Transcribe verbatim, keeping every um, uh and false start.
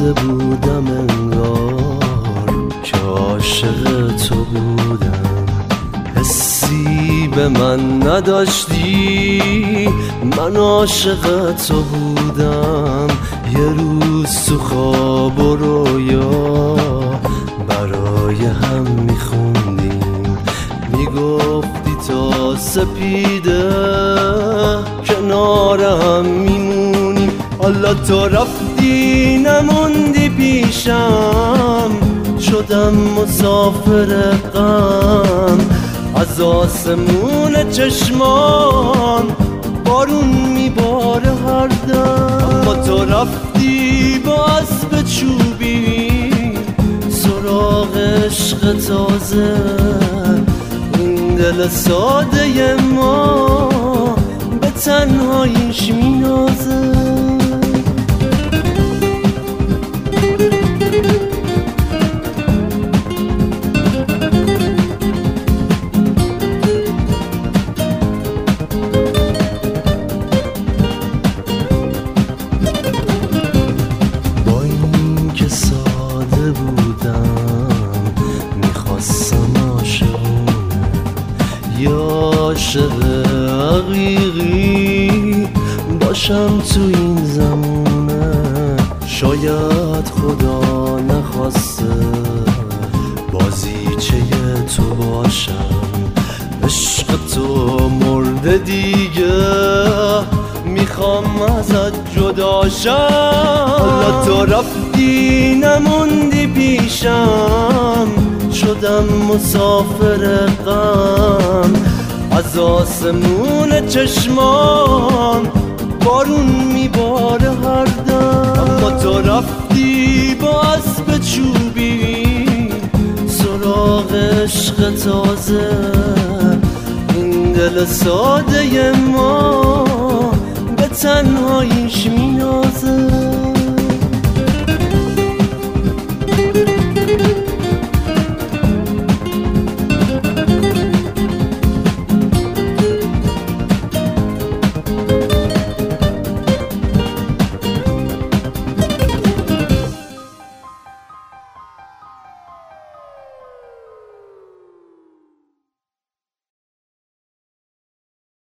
ساده بودم انگار که عاشق تو بودم، حسی به من نداشتی، من عاشق تو بودم. یه روز تو خواب و رویا برای هم میخوندیم، میگفتی تا سپیده کنار هم میمونیم. حالا تو رفتی نموندی پیشم، شدم مسافر غم. از آسمون چشمان بارون میباره هر دم. اما تو رفتی با اسب چوبی سراغ عشق تازه، این دل ساده ما به تنهاییش مینازه. عاشق حقیقی باشم تو این زمونه، شاید خدا نخواسته بازیچه تو باشم. عشق تو مرده دیگه، میخوام ازت جدا شم. حالا تو رفتی نموندی پیشم، شدم مسافر غم. از آسمون چشمان بارون میباره هر دم. اما تو رفتی با اسب چوبی سراغ عشق تازه، این دل ساده ما به تنهاییش مینازه.